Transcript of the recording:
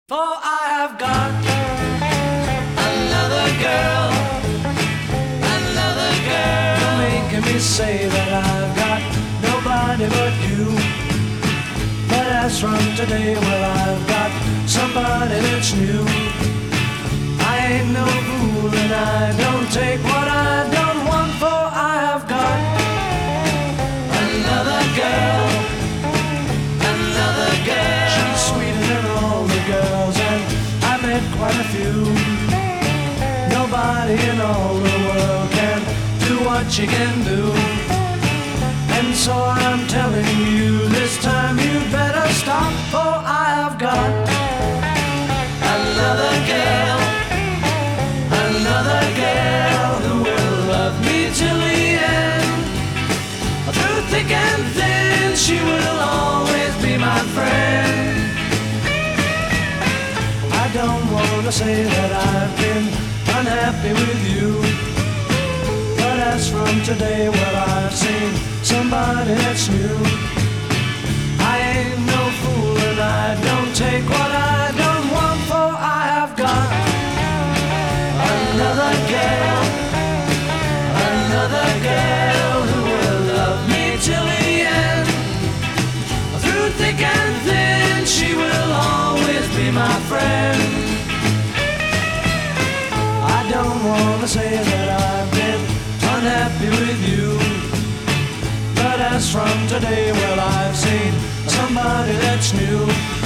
For I have got another girl, making me say that I've got nobody but you. But as from today, well, I've got somebody that's new. I ain't no fool and I don't take what I don't want, for I have got another girl, she's sweeter than all the girls, and I met quite a few. Nobody in all the world can do what you can do. And so I'm telling you, this time you better stop, for I have got another girl who will love me till the end. Through thick and thin, she will always be my friend. I don't want to say that I've been unhappy with you, but as from today, well, I've seen somebody that's new. I ain't no fool and I don't take what I don't want, for I have got another girl who will love me till the end. Through thick and thin, she will always be my friend. I don't want to say that I've been unhappy with you, but as from today, well, I've seen somebody that's new.